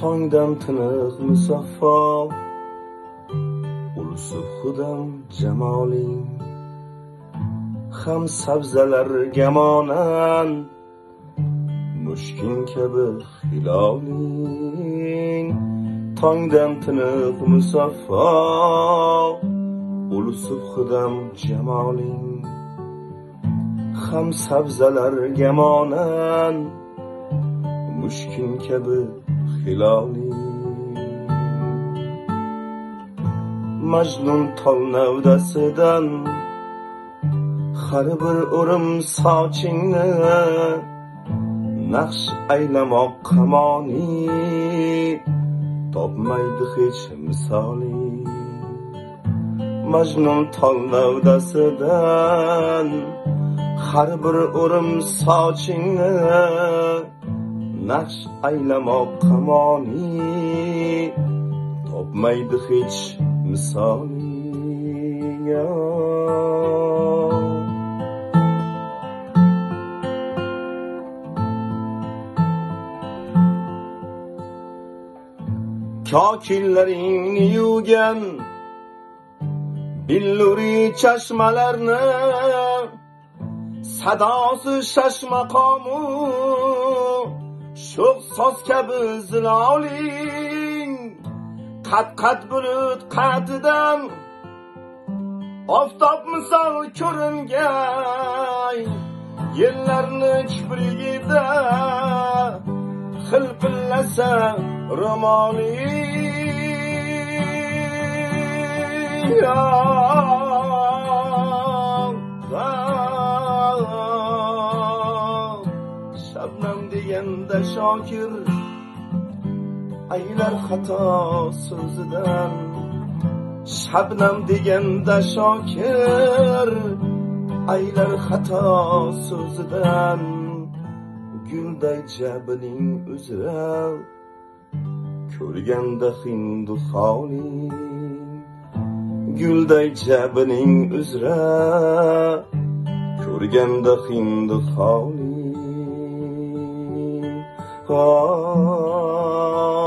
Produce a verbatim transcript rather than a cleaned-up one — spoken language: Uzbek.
tongdan tiniq musaffo, ulusib xudam jamoling, ham sabzalar gamonan, mushkin kabi hiloling. Tongdan tiniq musaffo, ulusib xudam jamoling, ham sabzalar gamonan, mushkin kabi hiloling. Majnun tol navdasidan har bir o'rim sochingni naqsh aylamoq qamoni, topmaydi hech misoli. Majnun tol navdasidan har bir o'rim sochingni naqsh aylamoq qamoni, topmaydi hech misoli. Kokillaringni yuvgan billuri chashmalarni, sadosi shashmaqomu sho'x soz kabi ziloling. Qat-qat bulut qatidan oftob misol ko'ringan, yillarni kiprigida xilpillasa ro'moling. Shabnam deganda shokir aylar xato so'zidan, shabnam deganda shokir aylar xato so'zidan. Gulday jabining uzra ko'rganda hindu xoling, gulday jabining uzra ko'rganda hindu xoling.